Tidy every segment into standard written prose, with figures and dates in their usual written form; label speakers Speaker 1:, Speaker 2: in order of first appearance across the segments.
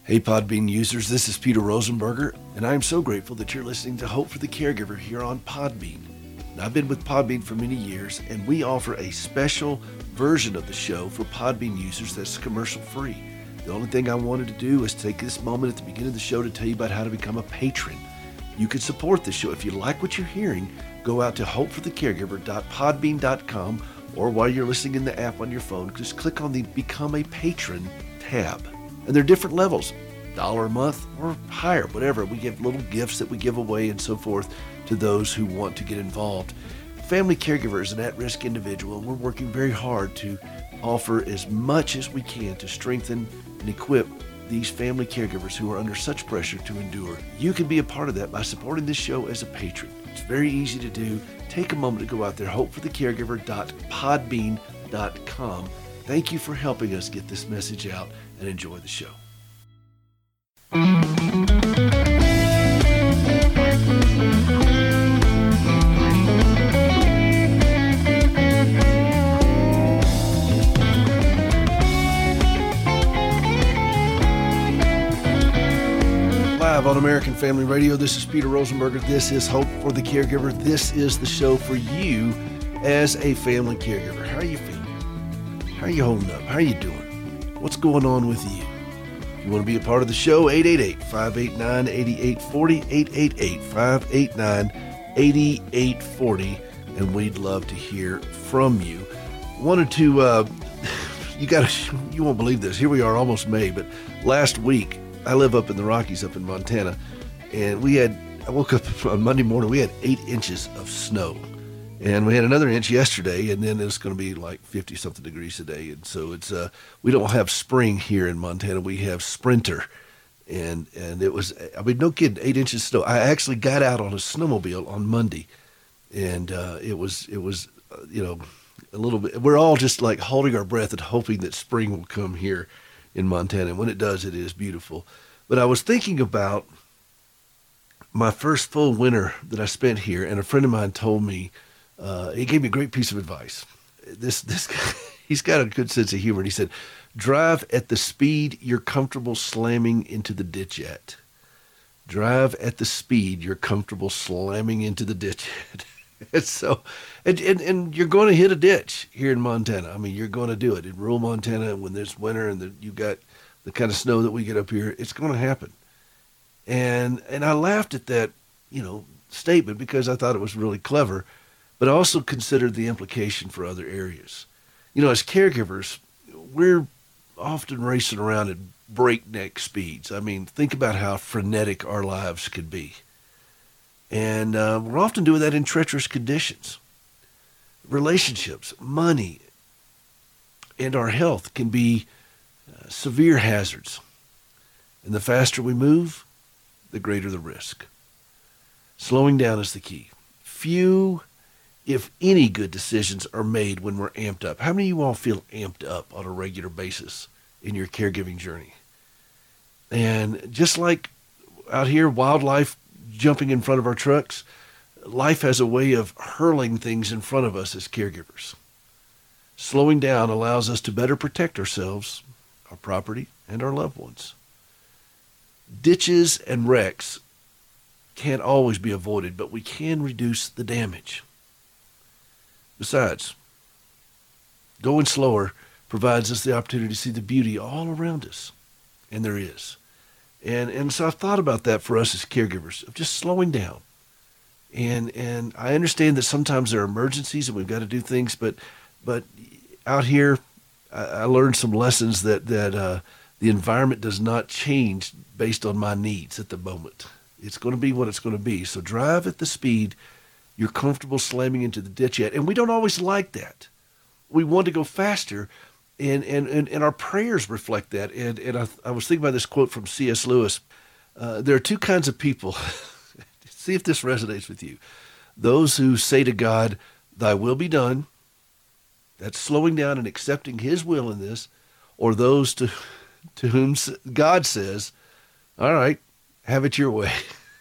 Speaker 1: Hey Podbean users, this is Peter Rosenberger, and I am so grateful that you're listening to Hope for the Caregiver here on Podbean. Now, I've been with Podbean for many years, and we offer a special version of the show for Podbean users that's commercial free. The only thing I wanted to do is take this moment at the beginning of the show to tell you about how to become a patron. You can support the show. If you like what you're hearing, go out to hopeforthecaregiver.podbean.com, or while you're listening in the app on your phone, just click on the Become a Patron tab. And there are different levels, $1 a month or higher, whatever. We give little gifts that we give away and so forth to those who want to get involved. Family caregiver is an at-risk individual, and we're working very hard to offer as much as we can to strengthen and equip these family caregivers who are under such pressure to endure. You can be a part of that by supporting this show as a patron. It's very easy to do. Take a moment to go out there, hopeforthecaregiver.podbean.com. Thank you for helping us get this message out, and enjoy the show. Live on American Family Radio, this is Peter Rosenberger. This is Hope for the Caregiver. This is the show for you as a family caregiver. How are you feeling? How are you holding up? How are you doing? What's going on with you? If you want to be a part of the show, 888-589-8840, 888-589-8840, and we'd love to hear from you. Wanted to, you won't believe this. Here we are, almost May, but last week, I live up in the Rockies, up in Montana, and I woke up on Monday morning, we had 8 inches of snow. And we had another inch yesterday, and then it's going to be like 50-something degrees today. And so it's we don't have spring here in Montana. We have sprinter. And it was, I mean, no kidding, 8 inches of snow. I actually got out on a snowmobile on Monday, and it was a little bit, we're all just like holding our breath and hoping that spring will come here in Montana. And when it does, it is beautiful. But I was thinking about my first full winter that I spent here, and a friend of mine told me, he gave me a great piece of advice. This guy, he's got a good sense of humor. And he said, drive at the speed you're comfortable slamming into the ditch at. Drive at the speed you're comfortable slamming into the ditch at. And so, and you're going to hit a ditch here in Montana. I mean, you're going to do it. In rural Montana, when there's winter and you got the kind of snow that we get up here, it's going to happen. And I laughed at that, statement because I thought it was really clever. But I also considered the implication for other areas. As caregivers, we're often racing around at breakneck speeds. I mean, think about how frenetic our lives could be. And we're often doing that in treacherous conditions. Relationships, money, and our health can be severe hazards. And the faster we move, the greater the risk. Slowing down is the key. Few, if any, good decisions are made when we're amped up. How many of you all feel amped up on a regular basis in your caregiving journey? And just like out here, wildlife jumping in front of our trucks, life has a way of hurling things in front of us as caregivers. Slowing down allows us to better protect ourselves, our property, and our loved ones. Ditches and wrecks can't always be avoided, but we can reduce the damage. Besides, going slower provides us the opportunity to see the beauty all around us, and there is. And so I've thought about that for us as caregivers, of just slowing down. And I understand that sometimes there are emergencies and we've got to do things, but out here, I learned some lessons that the environment does not change based on my needs at the moment. It's going to be what it's going to be. So drive at the speed you're comfortable slamming into the ditch at. And we don't always like that. We want to go faster, and our prayers reflect that. And I was thinking about this quote from C.S. Lewis. There are two kinds of people. See if this resonates with you. Those who say to God, thy will be done. That's slowing down and accepting his will in this. Or those to whom God says, all right, have it your way.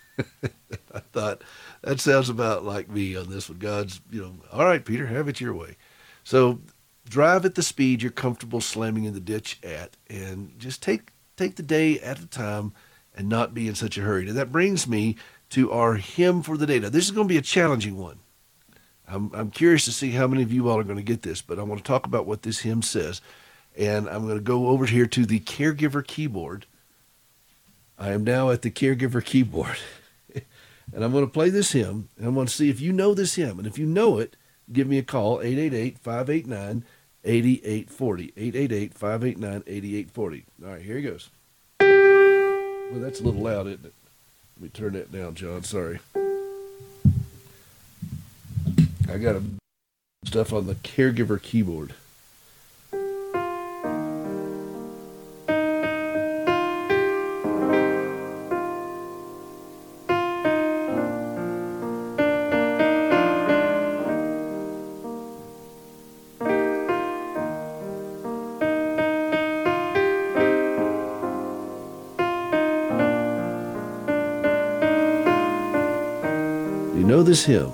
Speaker 1: I thought, that sounds about like me on this one. God's, all right, Peter, have it your way. So drive at the speed you're comfortable slamming in the ditch at, and just take take the day at a time and not be in such a hurry. And that brings me to our hymn for the day. Now, this is going to be a challenging one. I'm curious to see how many of you all are going to get this, but I want to talk about what this hymn says. And I'm going to go over here to the caregiver keyboard. I am now at the caregiver keyboard. And I'm going to play this hymn, and I'm going to see if you know this hymn. And if you know it, give me a call, 888-589-8840. 888-589-8840. All right, here he goes. Well, that's a little loud, isn't it? Let me turn that down, John. Sorry. I got stuff on the caregiver keyboard. You know this hymn?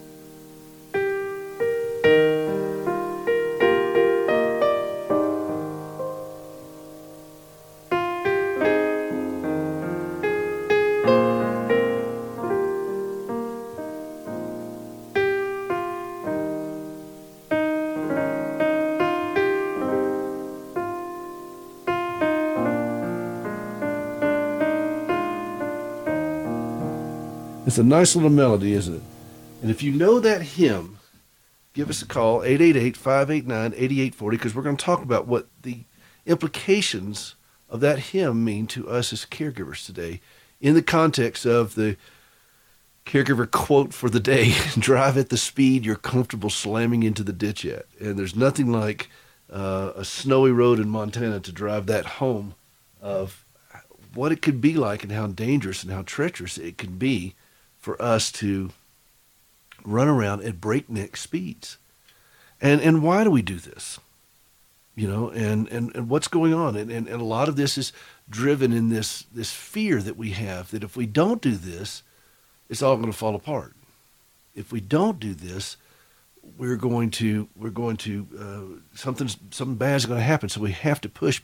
Speaker 1: It's a nice little melody, isn't it? And if you know that hymn, give us a call, 888-589-8840, because we're going to talk about what the implications of that hymn mean to us as caregivers today in the context of the caregiver quote for the day: drive at the speed you're comfortable slamming into the ditch at. And there's nothing like a snowy road in Montana to drive that home of what it could be like and how dangerous and how treacherous it can be for us to run around at breakneck speeds. And why do we do this? You know, and what's going on? And a lot of this is driven in this fear that we have that if we don't do this, it's all going to fall apart. If we don't do this, something bad is going to happen. So we have to push.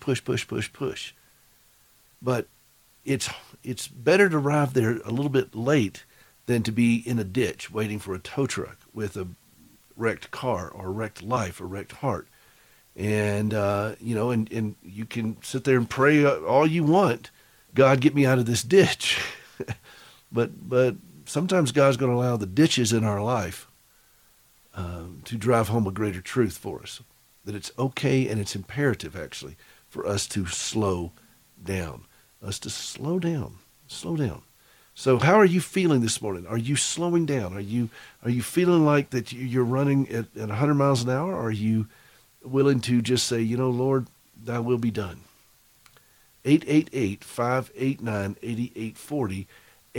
Speaker 1: But it's better to arrive there a little bit late than to be in a ditch waiting for a tow truck with a wrecked car or wrecked life or wrecked heart. And, and you can sit there and pray all you want, God, get me out of this ditch. but sometimes God's going to allow the ditches in our life to drive home a greater truth for us, that it's okay and it's imperative, actually, for us to slow down. Slow down. So how are you feeling this morning? Are you slowing down? Are you feeling like that you're running at 100 miles an hour? Or are you willing to just say, Lord, thy will be done? 888-589-8840.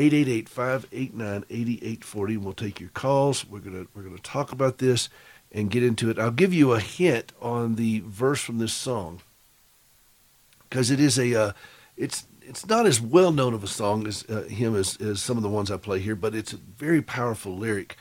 Speaker 1: 888-589-8840. We'll take your calls. We're gonna talk about this and get into it. I'll give you a hint on the verse from this song, because it is it's not as well known of a song as him as some of the ones I play here, but it's a very powerful lyric.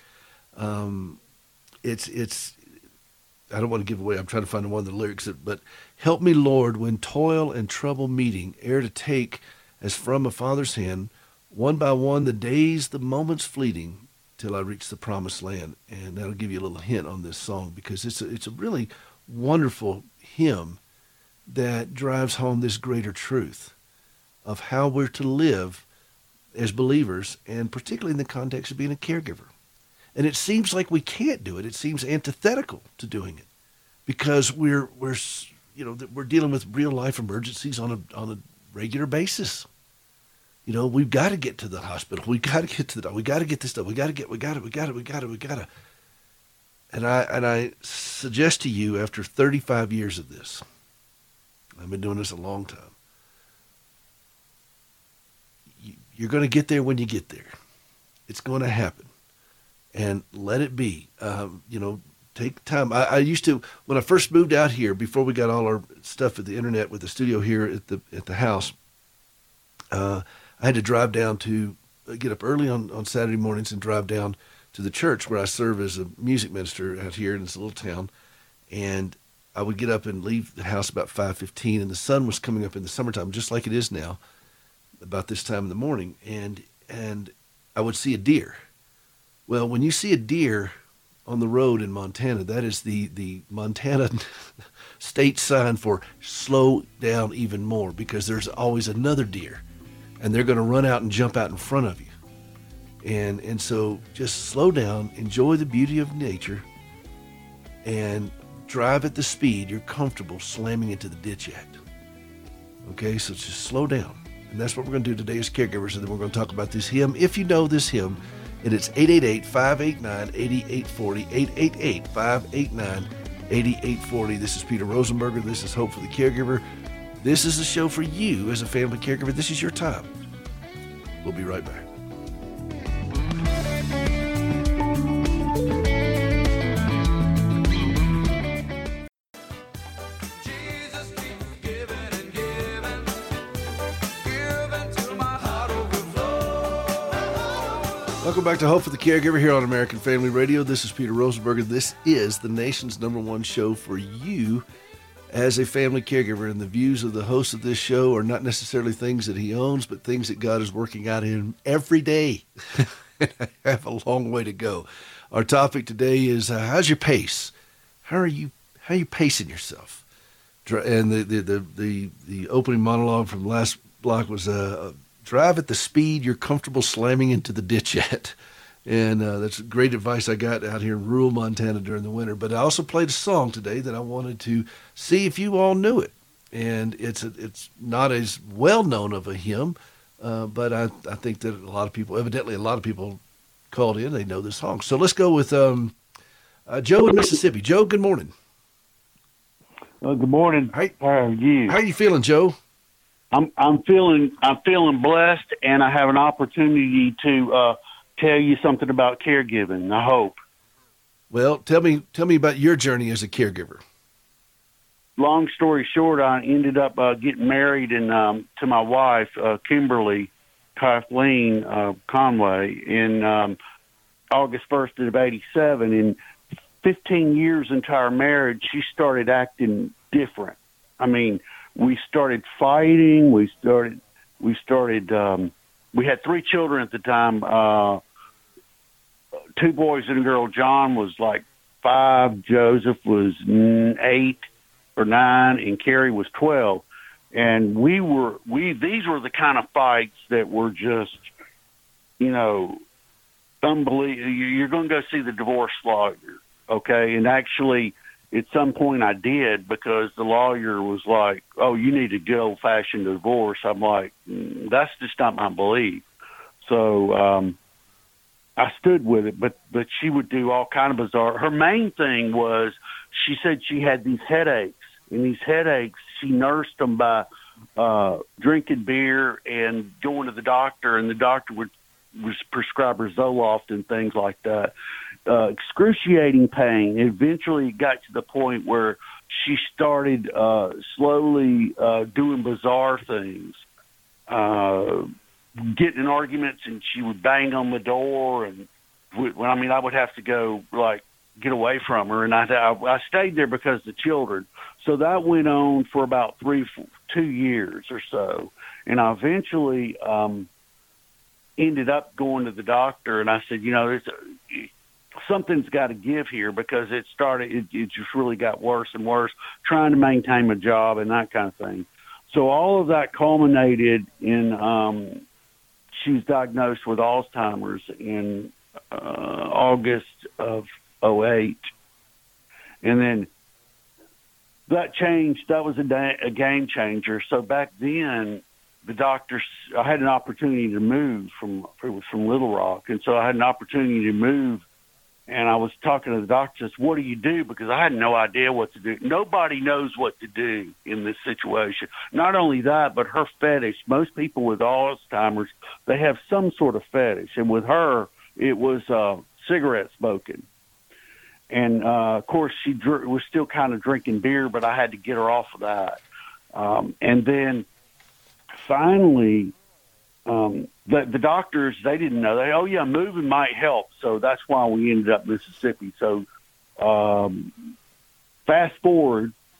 Speaker 1: It's I don't want to give away. I'm trying to find one of the lyrics, but help me, Lord, when toil and trouble meeting, ere to take as from a father's hand, one by one the days, the moments fleeting, till I reach the promised land. And that'll give you a little hint on this song, because it's a really wonderful hymn that drives home this greater truth of how we're to live as believers, and particularly in the context of being a caregiver. And it seems like we can't do it. It seems antithetical to doing it, because we're dealing with real life emergencies on a regular basis. We've got to get to the hospital. We got to get we got to get this done. We got to. And I suggest to you, after 35 years of this, I've been doing this a long time, you're going to get there when you get there. It's going to happen. And let it be. Take time. I used to, when I first moved out here, before we got all our stuff at the internet with the studio here at the house, I had to drive down to get up early on Saturday mornings and drive down to the church where I serve as a music minister out here in this little town. And I would get up and leave the house about 5:15, and the sun was coming up in the summertime, just like it is now, about this time in the morning, and I would see a deer. Well, when you see a deer on the road in Montana, that is the Montana state sign for slow down even more, because there's always another deer, and they're going to run out and jump out in front of you. And so just slow down, enjoy the beauty of nature, and drive at the speed you're comfortable slamming into the ditch at. Okay, so just slow down. And that's what we're going to do today as caregivers, and then we're going to talk about this hymn. If you know this hymn, and it's 888-589-8840, 888-589-8840. This is Peter Rosenberger. This is Hope for the Caregiver. This is a show for you as a family caregiver. This is your time. We'll be right back. Welcome back to Hope for the Caregiver here on American Family Radio. This is Peter Rosenberger. This is the nation's #1 show for you as a family caregiver. And the views of the host of this show are not necessarily things that he owns, but things that God is working out in him every day. I have a long way to go. Our topic today is how's your pace? How are you pacing yourself? And the opening monologue from last block was drive at the speed you're comfortable slamming into the ditch at. And that's great advice I got out here in rural Montana during the winter. But I also played a song today that I wanted to see if you all knew it. And it's not as well known of a hymn, but I think that evidently a lot of people called in. They know this song. So let's go with Joe in Mississippi. Joe, good morning.
Speaker 2: Good morning.
Speaker 1: How
Speaker 2: are you?
Speaker 1: How are you feeling, Joe?
Speaker 2: I'm feeling blessed, and I have an opportunity to tell you something about caregiving. I hope.
Speaker 1: Well, tell me about your journey as a caregiver.
Speaker 2: Long story short, I ended up getting married to my wife, Kimberly Kathleen Conway, in August 1st of '87. And 15 years into our marriage, she started acting different. I mean, we started fighting. We had 3 children at the time, 2 boys and a girl. John was like 5, Joseph was 8 or 9, and Carrie was 12. And these were the kind of fights that were just, unbelievable. You're going to go see the divorce lawyer, okay? And actually, at some point I did, because the lawyer was like, "Oh, you need a good old-fashioned divorce." I'm like, that's just not my belief. So I stood with it, but she would do all kind of bizarre. Her main thing was, she said she had these headaches, and these headaches, she nursed them by drinking beer and going to the doctor, and the doctor would prescribe her Zoloft and things like that. Excruciating pain. Eventually it got to the point where she started slowly doing bizarre things, getting in arguments, and she would bang on the door. And I would have to go, like, get away from her. And I stayed there because of the children. So that went on for about 2 years or so. And I eventually ended up going to the doctor, and I said, something's got to give here, because it just really got worse and worse, trying to maintain my job and that kind of thing. So all of that culminated in she was diagnosed with Alzheimer's in August of '08. And then that changed. That was a game changer. So back then, the doctors, I had an opportunity to move it was from Little Rock. And so I had an opportunity to move. And I was talking to the doctor, says, "What do you do?" Because I had no idea what to do. Nobody knows what to do in this situation. Not only that, but her fetish. Most people with Alzheimer's, they have some sort of fetish. And with her, it was cigarette smoking. And, of course, she was still kind of drinking beer, but I had to get her off of that. And then finally, the doctors, they didn't know. Moving might help. So that's why we ended up in Mississippi. So fast forward,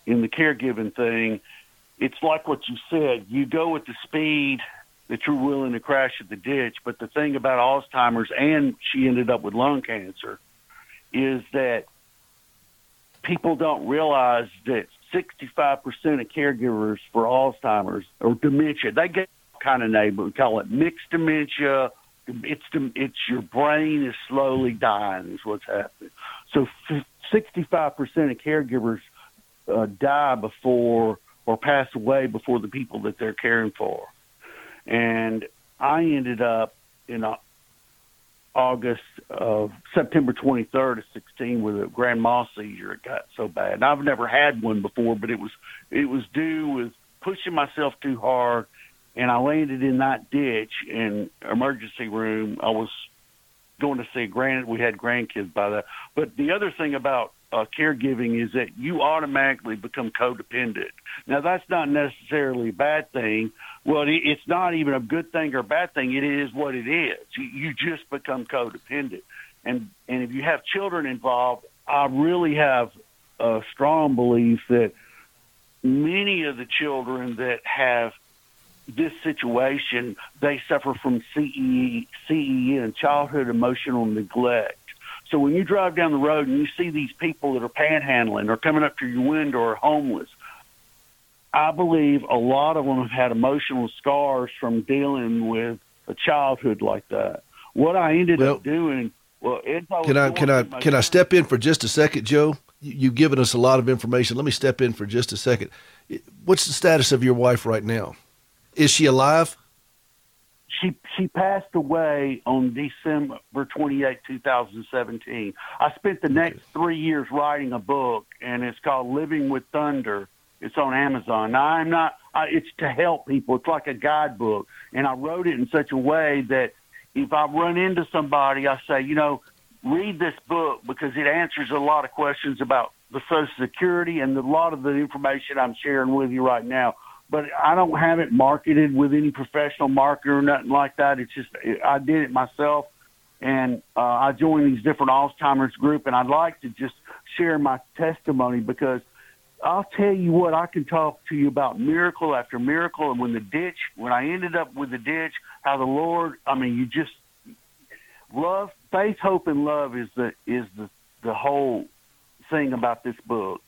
Speaker 2: in the caregiving thing, it's like what you said. You go at the speed that you're willing to crash at the ditch. But the thing about Alzheimer's, and she ended up with lung cancer, is that people don't realize that 65% of caregivers for Alzheimer's or dementia, they get kind of name, we call it mixed dementia. It's your brain is slowly dying is what's happening. So 65% of caregivers die before or pass away before the people that they're caring for. And I ended up in September 23rd of 16 with a grand mal seizure. It got so bad. And I've never had one before, but it was due with pushing myself too hard, and I landed in that ditch in emergency room. I was going to see we had grandkids by that. But the other thing about caregiving is that you automatically become codependent. Now, that's not necessarily a bad thing. Well, it's not even a good thing or a bad thing. It is what it is. You just become codependent. And if you have children involved, I really have a strong belief that many of the children that have this situation, they suffer from CEN, childhood emotional neglect. So when you drive down the road and you see these people that are panhandling or coming up to your window or homeless, I believe a lot of them have had emotional scars from dealing with a childhood like that. What I ended up doing,
Speaker 1: can I step in for just a second, Joe? You've given us a lot of information. Let me step in for just a second. What's the status of your wife right now? Is she alive?
Speaker 2: She passed away on December 28, 2017. I spent the next 3 years writing a book, and it's called Living with Thunder. It's on Amazon. Now, it's to help people. It's like a guidebook, and I wrote it in such a way that if I run into somebody, I say, read this book because it answers a lot of questions about the Social Security and a lot of the information I'm sharing with you right now. But I don't have it marketed with any professional marketer or nothing like that. It's just I did it myself, and I joined these different Alzheimer's group, and I'd like to just share my testimony because I'll tell you what, I can talk to you about miracle after miracle, and when I ended up with the ditch, how the Lord, you just love, faith, hope, and love is the whole thing about this book.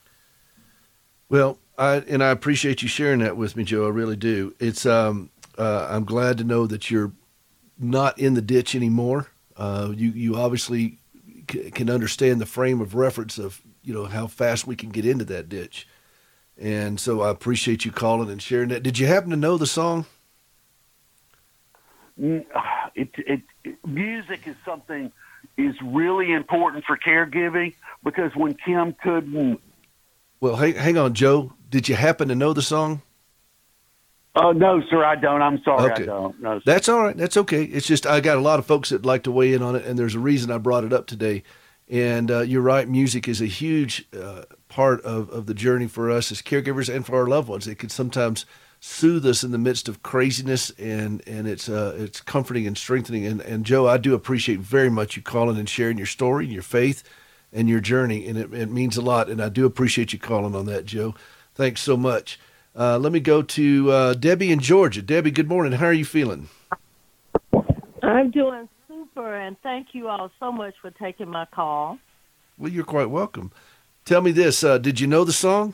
Speaker 1: Well, I appreciate you sharing that with me, Joe. I really do. It's I'm glad to know that you're not in the ditch anymore. You obviously can understand the frame of reference of how fast we can get into that ditch, and so I appreciate you calling and sharing that. Did you happen to know the song?
Speaker 2: Music is something is really important for caregiving because when Kim couldn't.
Speaker 1: Well, hang on, Joe. Did you happen to know the song?
Speaker 2: No, sir, I don't. I'm sorry,
Speaker 1: okay.
Speaker 2: I don't. No, sir.
Speaker 1: That's all right. That's okay. It's just I got a lot of folks that like to weigh in on it, and there's a reason I brought it up today. And you're right, music is a huge part of the journey for us as caregivers and for our loved ones. It can sometimes soothe us in the midst of craziness, and it's comforting and strengthening. And Joe, I do appreciate very much you calling and sharing your story and your faith and your journey, and it means a lot, and I do appreciate you calling on that, Joe. Thanks so much. Let me go to Debbie in Georgia. Debbie, good morning. How are you feeling?
Speaker 3: I'm doing super, and thank you all so much for taking my call.
Speaker 1: Well, you're quite welcome. Tell me this, did you know the song?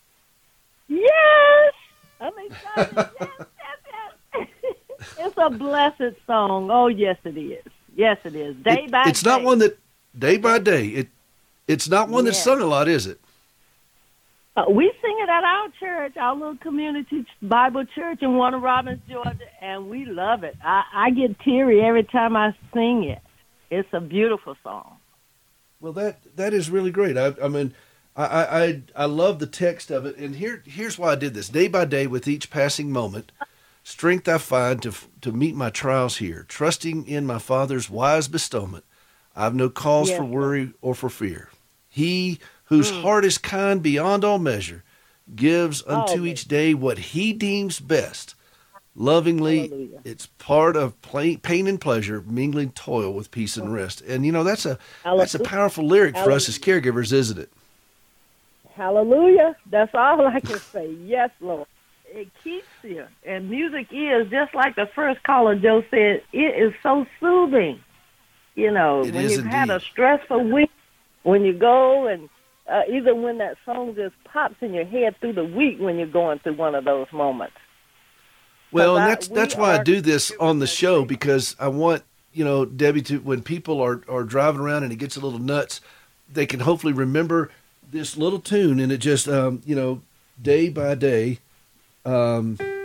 Speaker 3: Yes! I'm excited. Yes. It's a blessed song. Oh, yes, it is. Yes, it is. Day by day.
Speaker 1: It's not one that, day by day, it's not one that's sung a lot, is it?
Speaker 3: We sing it at our church, our little community Bible church in Warner Robins, Georgia, and we love it. I get teary every time I sing it. It's a beautiful song.
Speaker 1: Well, that is really great. I love the text of it, and here's why I did this. Day by day, with each passing moment, strength I find to meet my trials here, trusting in my Father's wise bestowment. I've no cause for worry or for fear. He whose heart is kind beyond all measure, gives unto each day what he deems best. Lovingly, hallelujah. It's part of pain and pleasure, mingling toil with peace and rest. And, that's a powerful lyric for us as caregivers, isn't it?
Speaker 3: Hallelujah. That's all I can say. Yes, Lord. It keeps you. And music is, just like the first caller, Joe said, it is so soothing. You know,
Speaker 1: It
Speaker 3: when
Speaker 1: is
Speaker 3: you've had a
Speaker 1: indeed.
Speaker 3: stressful week, when you go and either when that song just pops in your head through the week when you're going through one of those moments.
Speaker 1: Well, and
Speaker 3: Because
Speaker 1: that's why I do this on the show, because I want, Debbie, to, when people are driving around and it gets a little nuts, they can hopefully remember this little tune, and it just, day by day. Da,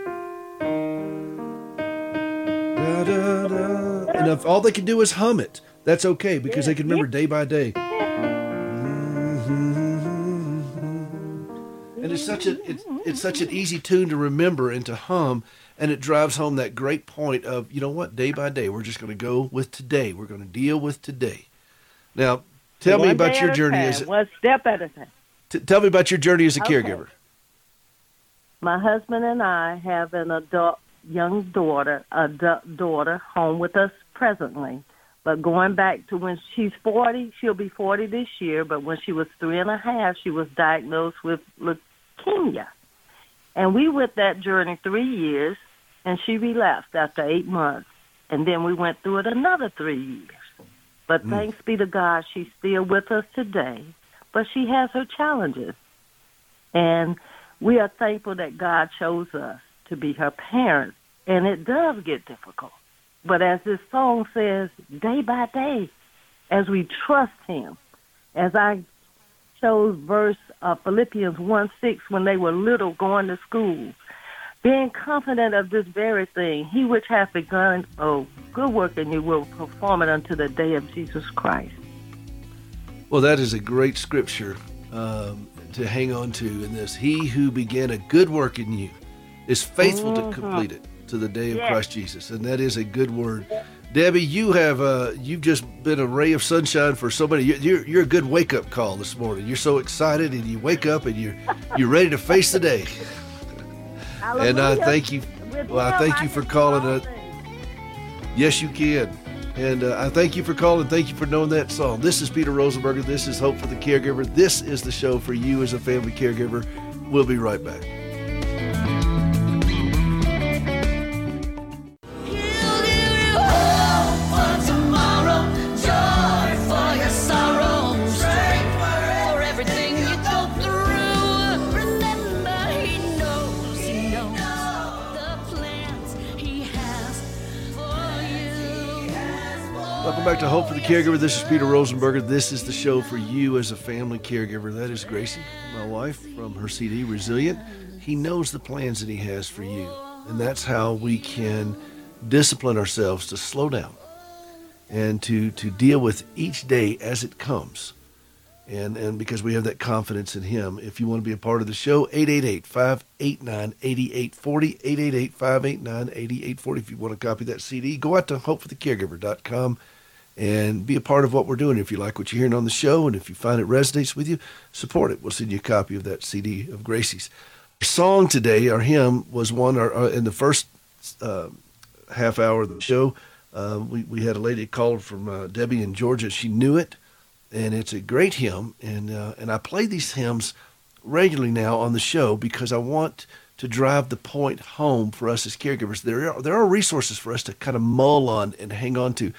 Speaker 1: da, da. And if all they can do is hum it, that's okay, because they can remember day by day. And it's such an easy tune to remember and to hum, and it drives home that great point of, you know what, day by day, we're just going to go with today. We're going to deal with today. Now, tell me about your journey as
Speaker 3: one step at a time.
Speaker 1: Tell me about your journey as a
Speaker 3: Okay.
Speaker 1: caregiver.
Speaker 3: My husband and I have an young daughter home with us presently. But going back to when she's 40, she'll be 40 this year, but when she was 3.5, she was diagnosed with leukemia. And we went that journey 3 years, and she relapsed after 8 months. And then we went through it another 3 years. But thanks be to God, she's still with us today. But she has her challenges. And we are thankful that God chose us to be her parents. And it does get difficult. But as this song says, day by day, as we trust him, as I chose verse Philippians 1:6 when they were little going to school, being confident of this very thing, he which hath begun a good work in you will perform it unto the day of Jesus Christ.
Speaker 1: Well, that is a great scripture to hang on to in this. He who began a good work in you is faithful to complete it to the day of Christ Jesus. And that is a good word. Debbie, you've just been a ray of sunshine for somebody. You're a good wake-up call this morning. You're so excited, and you wake up and you're ready to face the day.
Speaker 3: Hallelujah.
Speaker 1: And I thank you. Well, I thank you for calling. Yes, you can. And I thank you for calling. Thank you for knowing that song. This is Peter Rosenberger. This is Hope for the Caregiver. This is the show for you as a family caregiver. We'll be right back. Welcome back to Hope for the Caregiver. This is Peter Rosenberger. This is the show for you as a family caregiver. That is Gracie, my wife, from her CD, Resilient. He knows the plans that he has for you. And that's how we can discipline ourselves to slow down and to deal with each day as it comes. And because we have that confidence in him. If you want to be a part of the show, 888-589-8840, 888-589-8840. If you want to copy that CD, go out to hopeforthecaregiver.com and be a part of what we're doing. If you like what you're hearing on the show and if you find it resonates with you, support it. We'll send you a copy of that CD of Gracie's. Our song today, our hymn, was one in the first half hour of the show. We had a lady called from Debbie in Georgia. She knew it. And it's a great hymn, and I play these hymns regularly now on the show because I want to drive the point home for us as caregivers. There are resources for us to kind of mull on and hang on to.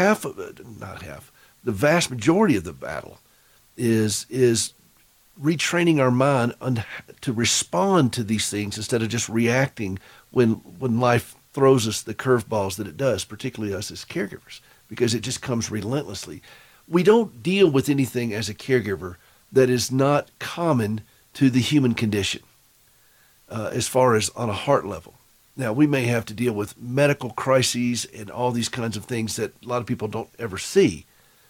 Speaker 1: The vast majority of the battle is retraining our mind to respond to these things instead of just reacting when life throws us the curveballs that it does, particularly us as caregivers, because it just comes relentlessly. We don't deal with anything as a caregiver that is not common to the human condition as far as on a heart level. Now, we may have to deal with medical crises and all these kinds of things that a lot of people don't ever see,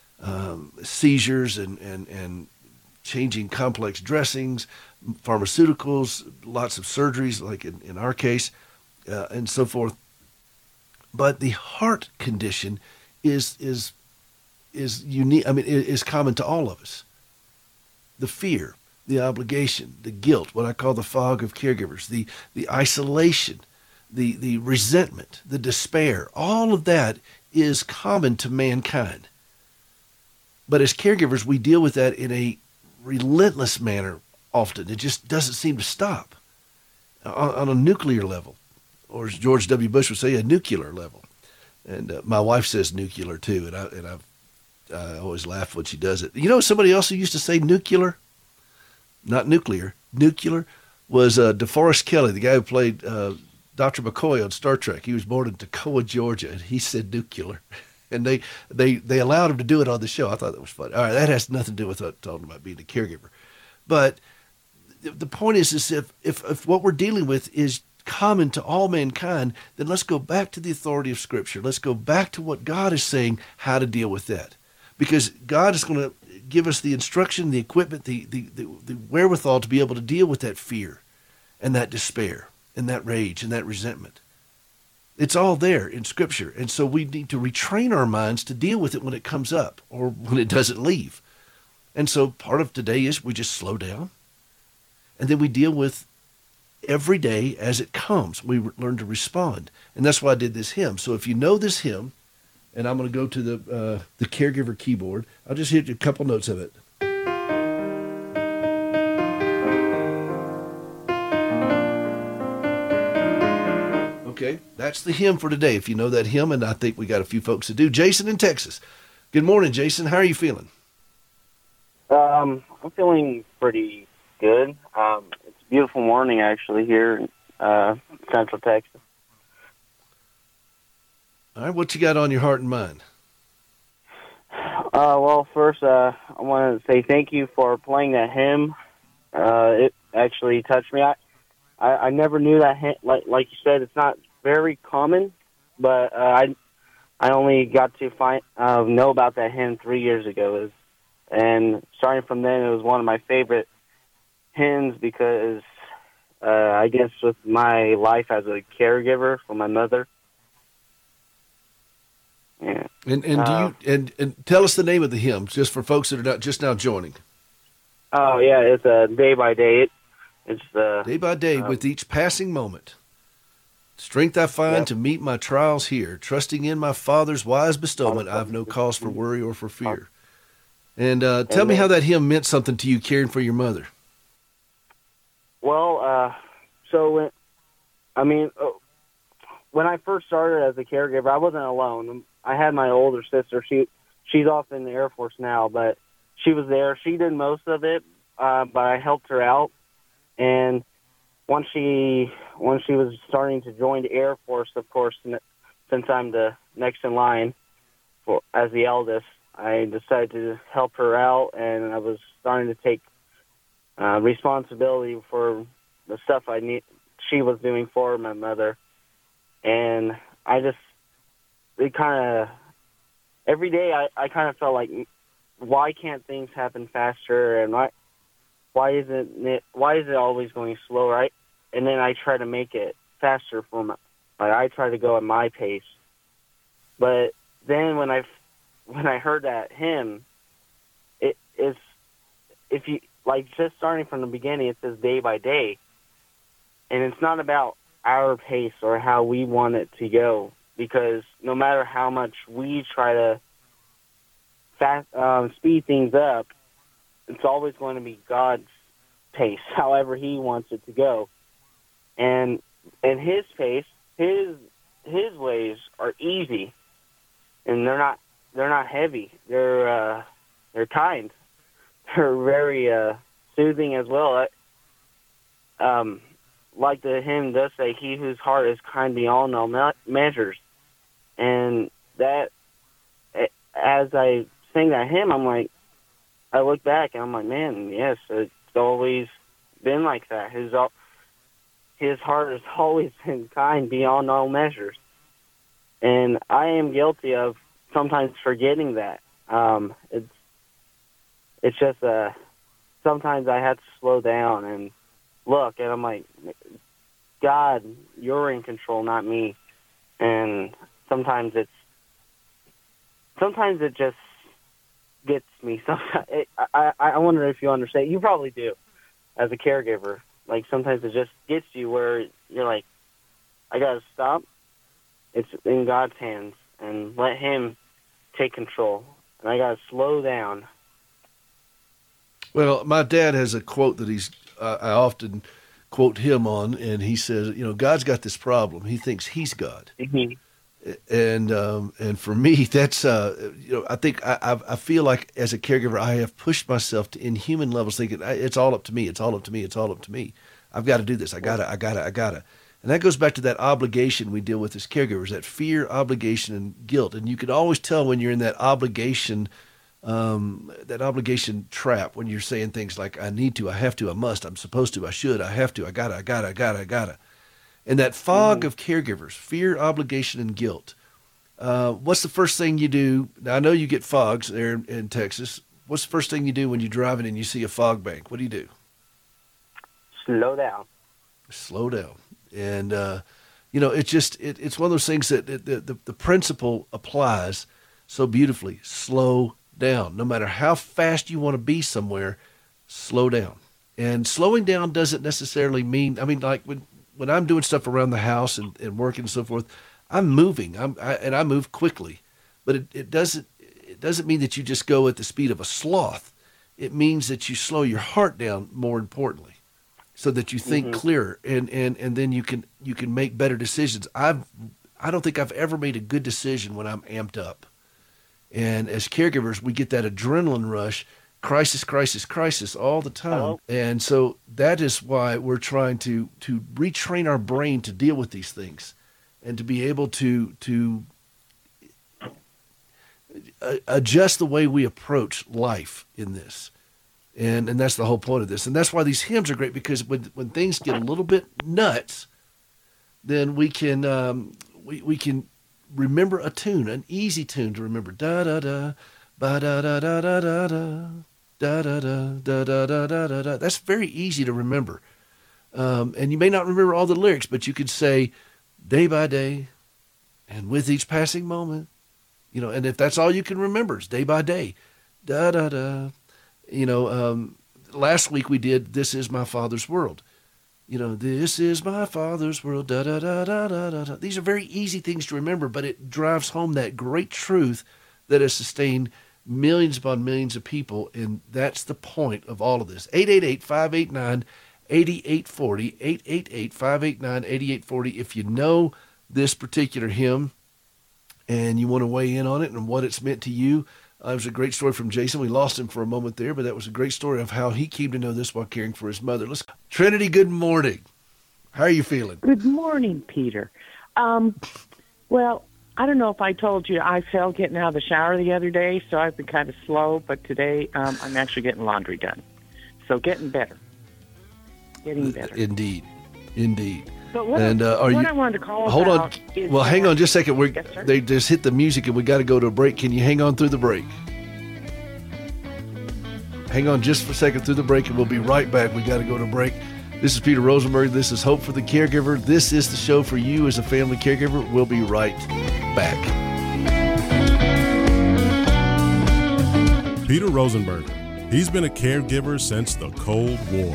Speaker 1: seizures and changing complex dressings, pharmaceuticals, lots of surgeries like in our case, and so forth. But the heart condition is unique. I mean, it is common to all of us. The fear, the obligation, the guilt, what I call the fog of caregivers, the isolation, the resentment, the despair, all of that is common to mankind. But as caregivers, we deal with that in a relentless manner often. It just doesn't seem to stop on a nuclear level, or as George W. Bush would say, a nuclear level. And my wife says nuclear too, and I always laugh when she does it. You know, somebody else who used to say nuclear, not nuclear, nuclear, was DeForest Kelley, the guy who played Dr. McCoy on Star Trek. He was born in Toccoa, Georgia, and he said nuclear. And they allowed him to do it on the show. I thought that was funny. All right, that has nothing to do with talking about being a caregiver. But the point is if what we're dealing with is common to all mankind, then let's go back to the authority of Scripture. Let's go back to what God is saying, how to deal with that. Because God is going to give us the instruction, the equipment, the wherewithal to be able to deal with that fear and that despair and that rage and that resentment. It's all there in Scripture. And so we need to retrain our minds to deal with it when it comes up or when it doesn't leave. And so part of today is we just slow down, and then we deal with every day as it comes. We learn to respond. And that's why I did this hymn. So if you know this hymn, and I'm going to go to the caregiver keyboard, I'll just hit a couple notes of it. Okay, that's the hymn for today. If you know that hymn, and I think we got a few folks to do. Jason in Texas. Good morning, Jason. How are you feeling?
Speaker 4: I'm feeling pretty good. It's a beautiful morning, actually, here in Central Texas.
Speaker 1: All right, what you got on your heart and mind?
Speaker 4: Well, first, I want to say thank you for playing that hymn. It actually touched me. I never knew that hymn. Like you said, it's not very common, but I only got to know about that hymn 3 years ago. And starting from then, it was one of my favorite hymns because I guess with my life as a caregiver for my mother. Yeah. And
Speaker 1: do you and tell us the name of the hymn, just for folks that are not just now joining.
Speaker 4: Oh yeah, it's Day by Day. It's
Speaker 1: Day by day, with each passing moment. Strength I find to meet my trials here, trusting in my Father's wise bestowment. I have no cause for worry or for fear. And tell me how that hymn meant something to you, caring for your mother.
Speaker 4: Well, so when I first started as a caregiver, I wasn't alone. I had my older sister. She's off in the Air Force now, but she was there. She did most of it, but I helped her out. And once she was starting to join the Air Force, of course, since I'm the next in line as the eldest, I decided to help her out, and I was starting to take responsibility for the stuff she was doing for my mother. And every day I kind of felt like, why can't things happen faster, and why is it always going slow, right? And then I try to make it faster I try to go at my pace. But then when I heard that hymn, it is, if you just starting from the beginning, it says day by day, and it's not about our pace or how we want it to go, because no matter how much we try to speed things up, it's always going to be God's pace, however He wants it to go. And His pace, His ways are easy, and they're not heavy. They're kind. They're very soothing as well. Like the hymn does say, "He whose heart is kind beyond all measures," and that, as I sing that hymn, I look back and I'm like, man, yes, it's always been like that. His heart has always been kind beyond all measures, and I am guilty of sometimes forgetting that. It's just sometimes I have to slow down and look, and I'm like, God, you're in control, not me. And sometimes it just gets me. I wonder if you understand. You probably do, as a caregiver. Like, sometimes it just gets you where you're like, I gotta stop. It's in God's hands, and let Him take control. And I gotta slow down.
Speaker 1: Well, my dad has a quote that he's I often quote him on, and he says, God's got this problem. He thinks he's God.
Speaker 4: Mm-hmm.
Speaker 1: And for me, that's I think I feel like as a caregiver, I have pushed myself to inhuman levels, thinking it's all up to me. It's all up to me. It's all up to me. I've got to do this. I gotta. And that goes back to that obligation we deal with as caregivers, that fear, obligation, and guilt. And you can always tell when you're in that obligation trap, when you're saying things like, I need to, I have to, I must, I'm supposed to, I should, I have to, I gotta. And that fog of caregivers, fear, obligation, and guilt. What's the first thing you do? Now, I know you get fogs there in Texas. What's the first thing you do when you're driving and you see a fog bank? What do you do?
Speaker 4: Slow down.
Speaker 1: Slow down. And, it's one of those things that the principle applies so beautifully. Slow down. No matter how fast you want to be somewhere, slow down. And slowing down doesn't necessarily mean, like when I'm doing stuff around the house and working and so forth, I'm moving. I move quickly. But it doesn't mean that you just go at the speed of a sloth. It means that you slow your heart down, more importantly, so that you think clearer, and then you can make better decisions. I don't think I've ever made a good decision when I'm amped up. And as caregivers, we get that adrenaline rush, crisis all the time.
Speaker 4: Hello?
Speaker 1: And so that is why we're trying to retrain our brain to deal with these things and to be able to adjust the way we approach life in this. And that's the whole point of this. And that's why these hymns are great, because when things get a little bit nuts, then we can we can remember a tune, an easy tune to remember. Da da da, ba da da da da da da, da da da da da da da da. That's very easy to remember. And you may not remember all the lyrics, but you could say, day by day, and with each passing moment, and if that's all you can remember, it's day by day, da da da. Last week we did "This Is My Father's World." This is my Father's world. Da da da da da da. These are very easy things to remember, but it drives home that great truth that has sustained millions upon millions of people, and that's the point of all of this. 888-589-8840, 888-589-8840. If you know this particular hymn and you want to weigh in on it and what it's meant to you. It was a great story from Jason. We lost him for a moment there, but that was a great story of how he came to know this while caring for his mother. Trinity, good morning. How are you feeling?
Speaker 5: Good morning, Peter. Well, I don't know if I told you I fell getting out of the shower the other day, so I've been kind of slow, but today I'm actually getting laundry done. So getting better. Getting better.
Speaker 1: Indeed.
Speaker 5: But what I wanted to call
Speaker 1: hold
Speaker 5: about
Speaker 1: on.
Speaker 5: is...
Speaker 1: Well, hang on just a second.
Speaker 5: Yes, sir?
Speaker 1: They just hit the music and we got to go to a break. Can you hang on through the break? Hang on just for a second through the break and we'll be right back. We got to go to break. This is Peter Rosenberg. This is Hope for the Caregiver. This is the show for you as a family caregiver. We'll be right back.
Speaker 6: Peter Rosenberg. He's been a caregiver since the Cold War.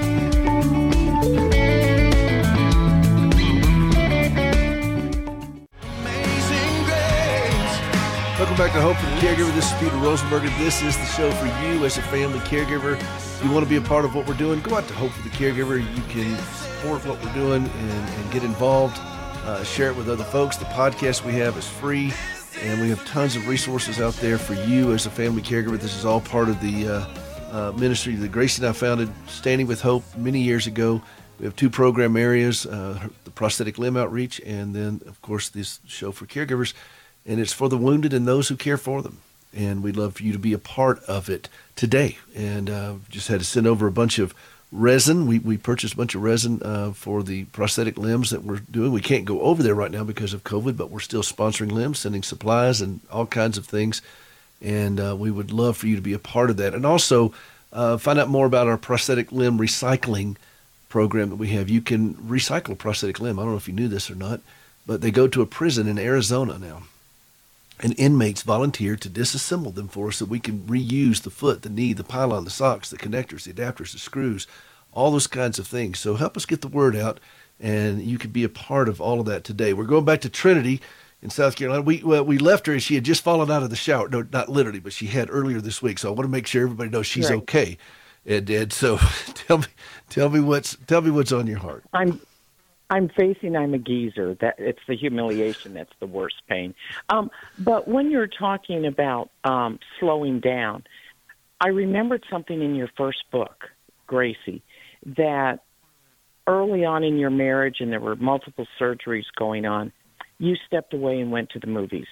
Speaker 1: Welcome back to Hope for the Caregiver. This is Peter Rosenberg, and this is the show for you as a family caregiver. If you want to be a part of what we're doing, go out to Hope for the Caregiver. You can support what we're doing and get involved. Share it with other folks. The podcast we have is free, and we have tons of resources out there for you as a family caregiver. This is all part of the ministry that Gracie and I founded, Standing with Hope, many years ago. We have two program areas, the prosthetic limb outreach, and then, of course, this show for caregivers. And it's for the wounded and those who care for them. And we'd love for you to be a part of it today. And just had to send over a bunch of resin. We purchased a bunch of resin for the prosthetic limbs that we're doing. We can't go over there right now because of COVID, but we're still sponsoring limbs, sending supplies and all kinds of things. And we would love for you to be a part of that. And also find out more about our prosthetic limb recycling program that we have. You can recycle a prosthetic limb. I don't know if you knew this or not, but they go to a prison in Arizona now. And inmates volunteer to disassemble them for us so we can reuse the foot, the knee, the pylon, the socks, the connectors, the adapters, the screws, all those kinds of things. So help us get the word out, and you can be a part of all of that today. We're going back to Trinity in South Carolina. We left her, and she had just fallen out of the shower. No, not literally, but she had earlier this week. So I want to make sure everybody knows she's
Speaker 5: right.
Speaker 1: Okay. And so tell me what's on your heart.
Speaker 5: I'm facing I'm a geezer. That it's the humiliation that's the worst pain. But when you're talking about slowing down, I remembered something in your first book, Gracie, that early on in your marriage, and there were multiple surgeries going on, you stepped away and went to the movies.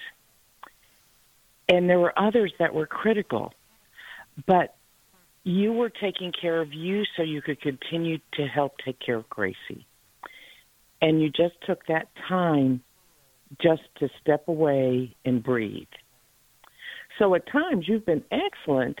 Speaker 5: And there were others that were critical, but you were taking care of you so you could continue to help take care of Gracie. And you just took that time just to step away and breathe. So at times you've been excellent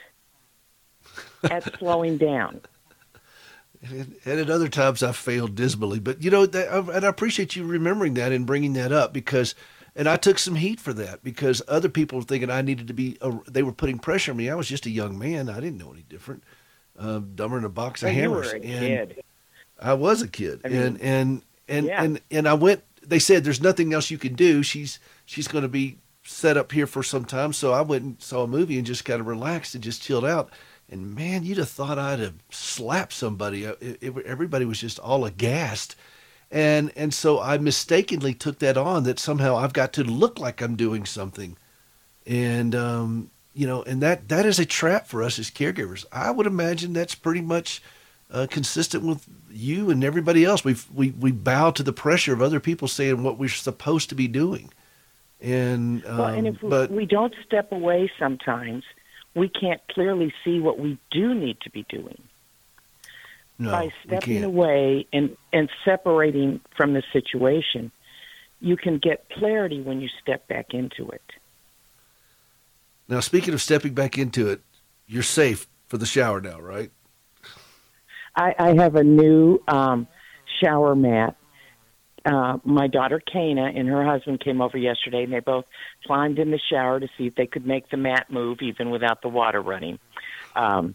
Speaker 5: at slowing down.
Speaker 1: And at other times I've failed dismally. But, you know, and I appreciate you remembering that and bringing that up because, and I took some heat for that because other people were thinking I needed to be, they were putting pressure on me. I was just a young man. I didn't know any different. Dumber than a box of hammers.
Speaker 5: You were a kid.
Speaker 1: I was a kid.
Speaker 5: I mean,
Speaker 1: and I went, they said, there's nothing else you can do. She's going to be set up here for some time. So I went and saw a movie and just kind of relaxed and just chilled out. And man, you'd have thought I'd have slapped somebody. Everybody was just all aghast. And so I mistakenly took that on that somehow I've got to look like I'm doing something. And, you know, and that is a trap for us as caregivers. I would imagine that's pretty much consistent with you and everybody else. We bow to the pressure of other people saying what we're supposed to be doing. And,
Speaker 5: and if we don't step away sometimes, we can't clearly see what we do need to be doing.
Speaker 1: No,
Speaker 5: by stepping away and separating from the situation, you can get clarity when you step back into it.
Speaker 1: Now, speaking of stepping back into it, you're safe for the shower now, right?
Speaker 5: I have a new shower mat. My daughter, Kana, and her husband came over yesterday, and they both climbed in the shower to see if they could make the mat move even without the water running. And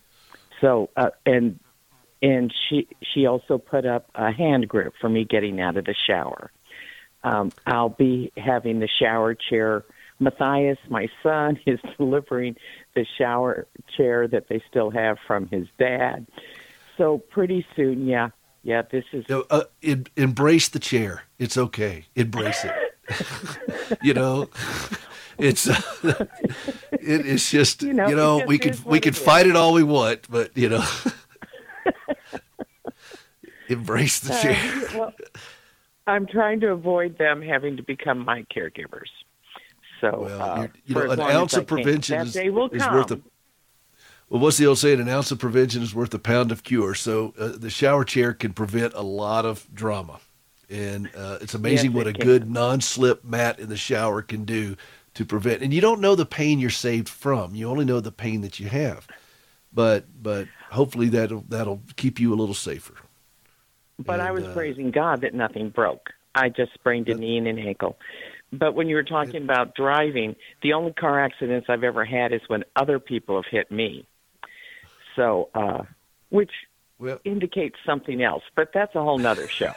Speaker 5: she also put up a hand grip for me getting out of the shower. I'll be having the shower chair. Matthias, my son, is delivering the shower chair that they still have from his dad. So pretty soon, yeah, this is...
Speaker 1: embrace the chair. It's okay. Embrace it. You know, it's just, we could fight it all we want, but, you know... Embrace the chair.
Speaker 5: Well, I'm trying to avoid them having to become my caregivers. So,
Speaker 1: an ounce of prevention is worth a. Well, what's the old saying? An ounce of prevention is worth a pound of cure. So the shower chair can prevent a lot of drama, and it's amazing what a good non-slip mat in the shower can do to prevent. And you don't know the pain you're saved from. You only know the pain that you have, but hopefully that'll keep you a little safer.
Speaker 5: But I was praising God that nothing broke. I just sprained a knee and an ankle. But when you were talking about driving, the only car accidents I've ever had is when other people have hit me. So, which indicates something else. But that's a whole nother show.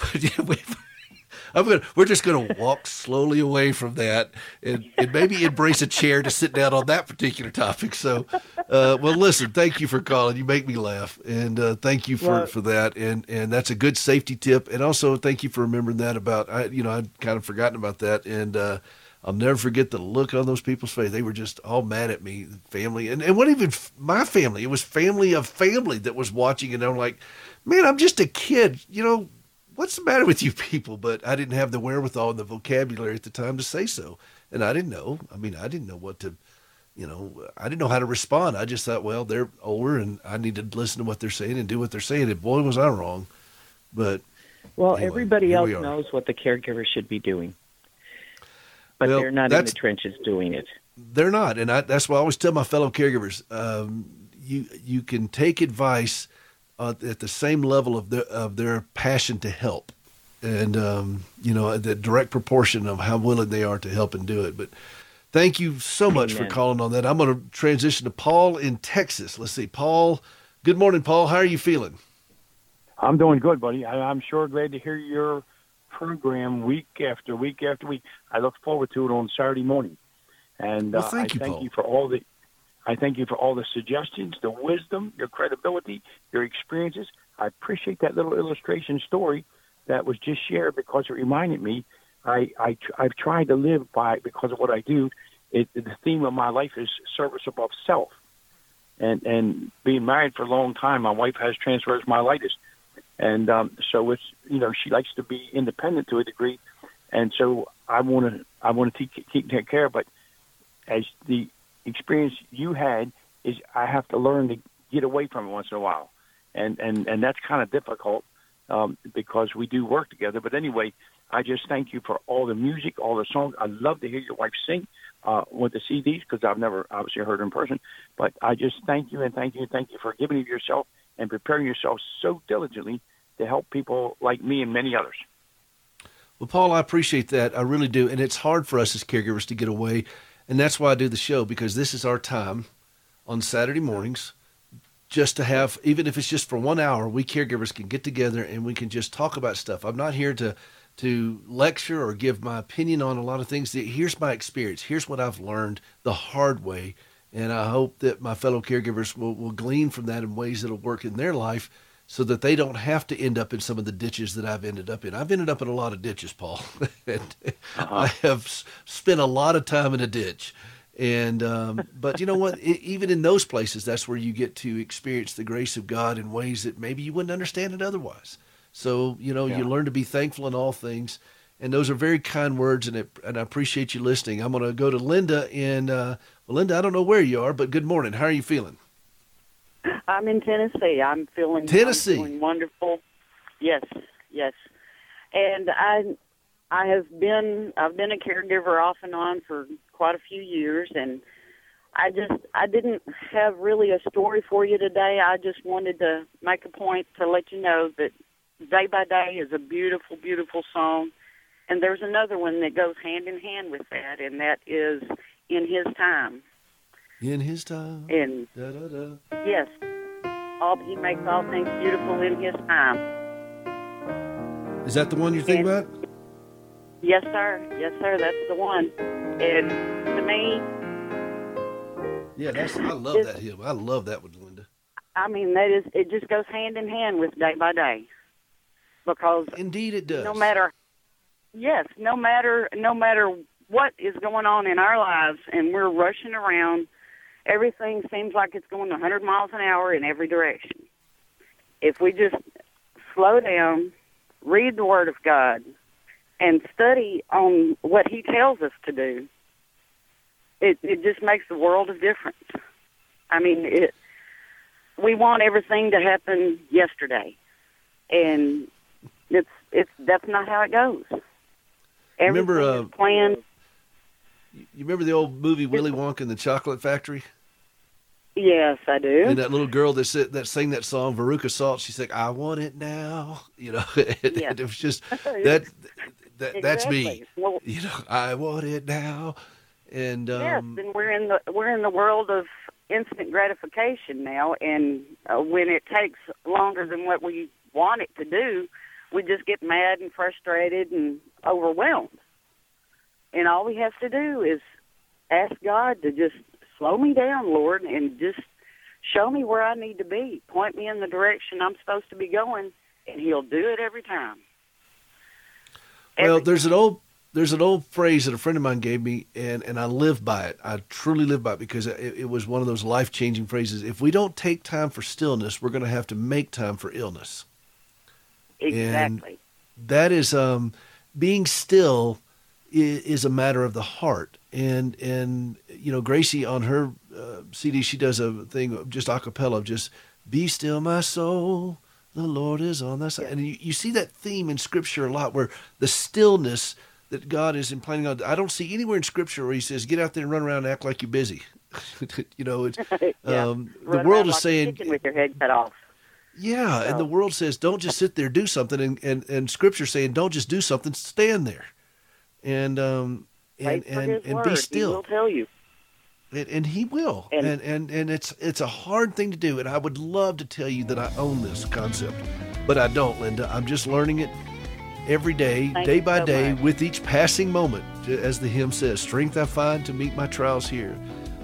Speaker 1: We're just going to walk slowly away from that and maybe embrace a chair to sit down on that particular topic. So, well, listen, thank you for calling. You make me laugh. And thank you for that. And that's a good safety tip. And also thank you for remembering that about, I'd kind of forgotten about that. And I'll never forget the look on those people's face. They were just all mad at me, family. And it wasn't even my family. It was family of family that was watching. And I'm like, man, I'm just a kid, what's the matter with you people? But I didn't have the wherewithal and the vocabulary at the time to say so. And I didn't know. I didn't know what to, I didn't know how to respond. I just thought, well, they're older and I need to listen to what they're saying and do what they're saying. And boy, was I wrong. But anyway,
Speaker 5: everybody else knows what the caregiver should be doing. But they're not in the trenches doing it.
Speaker 1: They're not. And that's why I always tell my fellow caregivers, you can take advice at the same level of their passion to help, and the direct proportion of how willing they are to help and do it. But thank you so much for calling on that. I'm going to transition to Paul in Texas. Let's see, Paul. Good morning, Paul. How are you feeling?
Speaker 7: I'm doing good, buddy. I'm sure glad to hear your program week after week after week. I look forward to it on Saturday morning, and
Speaker 1: thank you, Paul.
Speaker 7: You for all the. I thank you for all the suggestions, the wisdom, your credibility, your experiences. I appreciate that little illustration story that was just shared because it reminded me I've tried to live by it because of what I do. The theme of my life is service above self. And being married for a long time, my wife has transverse myelitis. And so it's, she likes to be independent to a degree. And so I want to keep taking care of, but as the experience you had is I have to learn to get away from it once in a while. And that's kind of difficult because we do work together. But anyway, I just thank you for all the music, all the songs. I love to hear your wife sing with the CDs because I've never obviously heard her in person. But I just thank you and thank you and thank you for giving of yourself and preparing yourself so diligently to help people like me and many others.
Speaker 1: Well, Paul, I appreciate that. I really do. And it's hard for us as caregivers to get away. And that's why I do the show, because this is our time on Saturday mornings just to have, even if it's just for 1 hour, we caregivers can get together and we can just talk about stuff. I'm not here to lecture or give my opinion on a lot of things. Here's my experience. Here's what I've learned the hard way. And I hope that my fellow caregivers will glean from that in ways that will work in their life so that they don't have to end up in some of the ditches that I've ended up in. I've ended up in a lot of ditches, Paul. And I have spent a lot of time in a ditch. And but you know what? Even in those places, that's where you get to experience the grace of God in ways that maybe you wouldn't understand it otherwise. So, you learn to be thankful in all things. And those are very kind words, and I appreciate you listening. I'm going to go to Linda. And, Linda, I don't know where you are, but good morning. How are you feeling?
Speaker 8: I'm in Tennessee. I'm feeling wonderful. Yes. And I've been a caregiver off and on for quite a few years, and I didn't have really a story for you today. I just wanted to make a point to let you know that Day by Day is a beautiful, beautiful song, and there's another one that goes hand in hand with that, and that is In His Time.
Speaker 1: In His time.
Speaker 8: And
Speaker 1: da, da, da.
Speaker 8: Yes. He makes all things beautiful in His time.
Speaker 1: Is that the one you're thinking about?
Speaker 8: Yes, sir. That's the one. And to me...
Speaker 1: Yeah, I love that hymn. I love that one, Linda.
Speaker 8: I mean, it just goes hand in hand with Day by Day. Because...
Speaker 1: Indeed it does.
Speaker 8: No matter what is going on in our lives and we're rushing around, everything seems like it's going 100 miles an hour in every direction. If we just slow down, read the Word of God, and study on what He tells us to do, it just makes the world of difference. I mean, we want everything to happen yesterday, and that's not how it goes. Everything is planned.
Speaker 1: You remember the old movie Willy Wonka and the Chocolate Factory?
Speaker 8: Yes, I do.
Speaker 1: And that little girl that sang that song, Veruca Salt, she's like, "I want it now." It was just that's me.
Speaker 8: Well,
Speaker 1: I want it now. And
Speaker 8: yes, and we're in the world of instant gratification now, and when it takes longer than what we want it to do, we just get mad and frustrated and overwhelmed. And all we have to do is ask God to just slow me down, Lord, and just show me where I need to be. Point me in the direction I'm supposed to be going, and He'll do it every time.
Speaker 1: Well, there's an old phrase that a friend of mine gave me, and I live by it. I truly live by it because it was one of those life-changing phrases. If we don't take time for stillness, we're going to have to make time for illness.
Speaker 8: Exactly.
Speaker 1: And that is being still is a matter of the heart. And Gracie on her CD, she does a thing just a cappella of just be still my soul, the Lord is on thy side. And you see that theme in Scripture a lot where the stillness that God is implanting on. I don't see anywhere in Scripture where He says, get out there and run around and act like you're busy. It's the world is saying,
Speaker 8: with your head cut off.
Speaker 1: Yeah, and the world says, don't just sit there, do something. And Scripture saying, don't just do something, stand there. And be still.
Speaker 8: He will tell you.
Speaker 1: And He will. And it's a hard thing to do. And I would love to tell you that I own this concept, but I don't, Linda. I'm just learning it every day, day by day, with each passing moment. As the hymn says, strength I find to meet my trials here.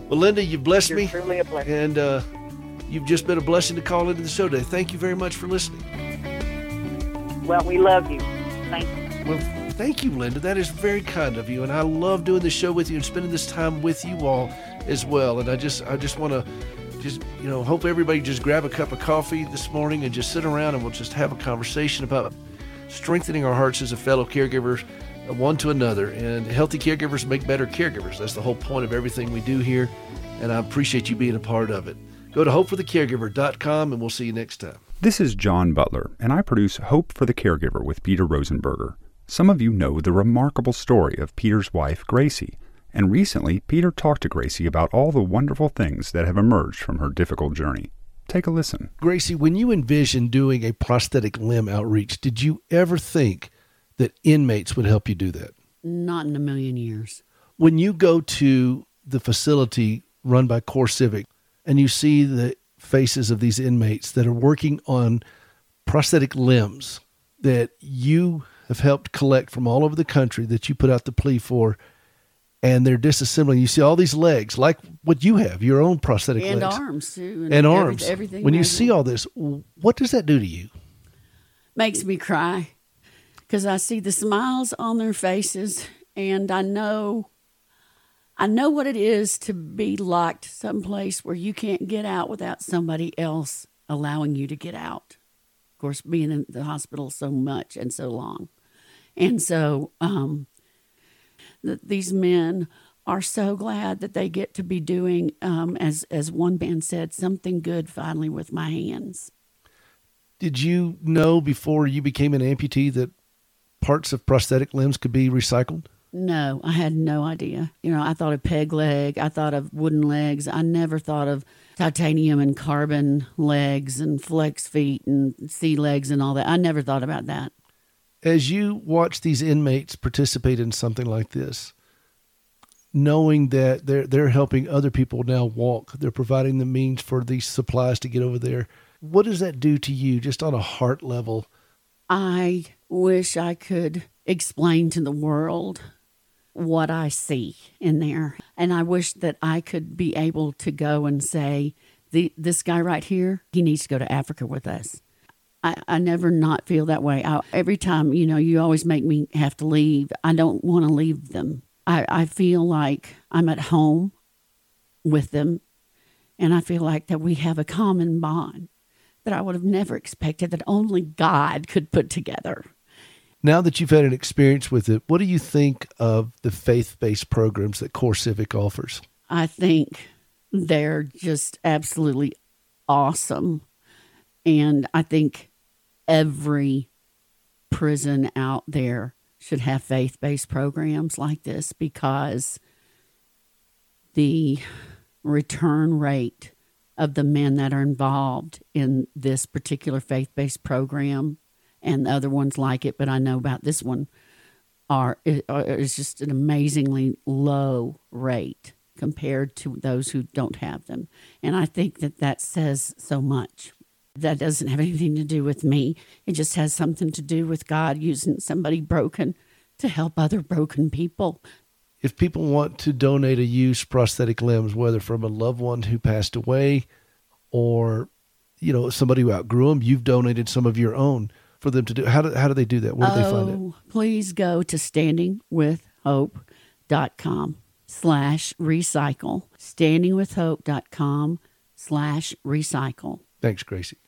Speaker 1: Well, Linda, you've blessed
Speaker 8: You're
Speaker 1: me.
Speaker 8: truly a blessing.
Speaker 1: And you've just been a blessing to call into the show today. Thank you very much for listening.
Speaker 8: Well, we love you. Thank you.
Speaker 1: Well, thank you, Linda. That is very kind of you. And I love doing this show with you and spending this time with you all as well. And I just want to hope everybody just grab a cup of coffee this morning and just sit around and we'll just have a conversation about strengthening our hearts as a fellow caregivers, one to another. And healthy caregivers make better caregivers. That's the whole point of everything we do here. And I appreciate you being a part of it. Go to hopeforthecaregiver.com and we'll see you next time.
Speaker 9: This is John Butler, and I produce Hope for the Caregiver with Peter Rosenberger. Some of you know the remarkable story of Peter's wife, Gracie. And recently, Peter talked to Gracie about all the wonderful things that have emerged from her difficult journey. Take a listen.
Speaker 1: Gracie, when you envisioned doing a prosthetic limb outreach, did you ever think that inmates would help you do that?
Speaker 10: Not in a million years.
Speaker 1: When you go to the facility run by CoreCivic and you see the faces of these inmates that are working on prosthetic limbs that you have helped collect from all over the country that you put out the plea for, and they're disassembling. You see all these legs, like what you have, your own prosthetic
Speaker 10: and
Speaker 1: legs.
Speaker 10: Arms, too.
Speaker 1: And arms.
Speaker 10: Everything.
Speaker 1: When you see all this, what does that do to you?
Speaker 10: Makes me cry because I see the smiles on their faces, and I know what it is to be locked someplace where you can't get out without somebody else allowing you to get out. Of course, being in the hospital so much and so long. And so these men are so glad that they get to be doing, as one man said, something good finally with my hands.
Speaker 1: Did you know before you became an amputee that parts of prosthetic limbs could be recycled?
Speaker 10: No, I had no idea. I thought of peg leg. I thought of wooden legs. I never thought of titanium and carbon legs and flex feet and sea legs and all that. I never thought about that.
Speaker 1: As you watch these inmates participate in something like this, knowing that they're helping other people now walk, they're providing the means for these supplies to get over there, what does that do to you just on a heart level?
Speaker 10: I wish I could explain to the world what I see in there. And I wish that I could be able to go and say, this guy right here, he needs to go to Africa with us. I never not feel that way. Every time, you always make me have to leave. I don't want to leave them. I feel like I'm at home with them, and I feel like that we have a common bond that I would have never expected that only God could put together.
Speaker 1: Now that you've had an experience with it, what do you think of the faith-based programs that CoreCivic offers?
Speaker 10: I think they're just absolutely awesome. And I think every prison out there should have faith-based programs like this because the return rate of the men that are involved in this particular faith-based program and the other ones like it, but I know about this one, is just an amazingly low rate compared to those who don't have them. And I think that says so much. That doesn't have anything to do with me. It just has something to do with God using somebody broken to help other broken people.
Speaker 1: If people want to donate a used prosthetic limbs, whether from a loved one who passed away or, somebody who outgrew them, you've donated some of your own for them to do. How do they do that? Where do they find it?
Speaker 10: Please go to standingwithhope.com/recycle. standingwithhope.com/recycle.
Speaker 1: Thanks, Gracie.